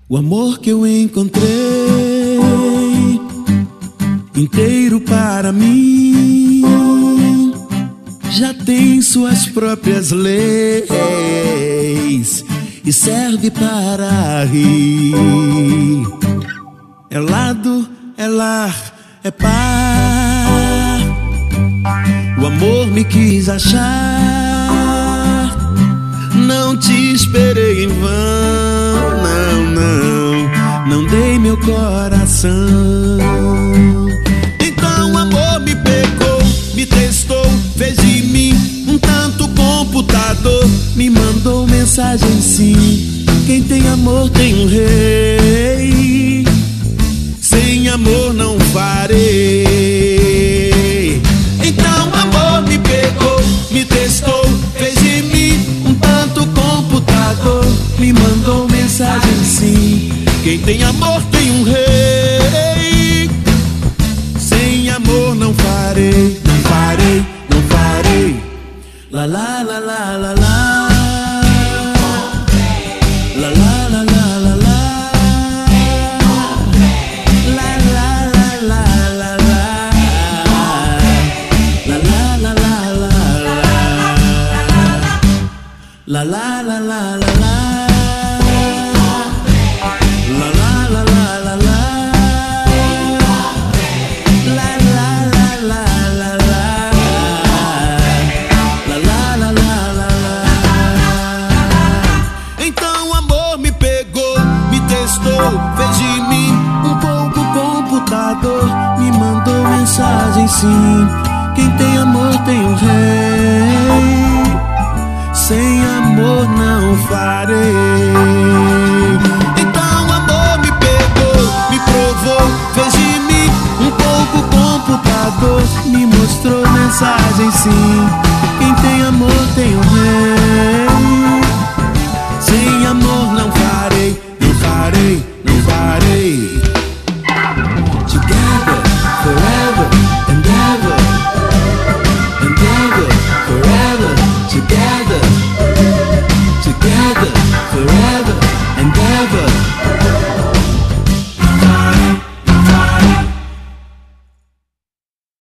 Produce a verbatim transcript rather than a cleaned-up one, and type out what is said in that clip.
O amor que eu encontrei, inteiro para mim, já tem suas próprias leis e serve para rir. É lado, é lar, é par. O amor me quis achar, não te esperei em vão, não, não, não dei meu coração. Então o amor me pegou, me testou, fez de mim um tanto computador, me mandou mensagem sim. Quem tem amor tem um rei, sem amor não farei. Então o amor me pegou, me testou, fez de mim um tanto computador, me mandou mensagem sim. Quem tem amor tem um rei, sem amor não farei, não farei, não farei. La la la la la la. La la la la la la. La la la la la la. La la la la la la. La la la la la la. Fez de mim um pouco computador, me mandou mensagem sim. Quem tem amor tem um rei, sem amor não farei. Então o amor me pegou, me provou, fez de mim um pouco computador, me mostrou mensagem sim. Quem tem amor tem um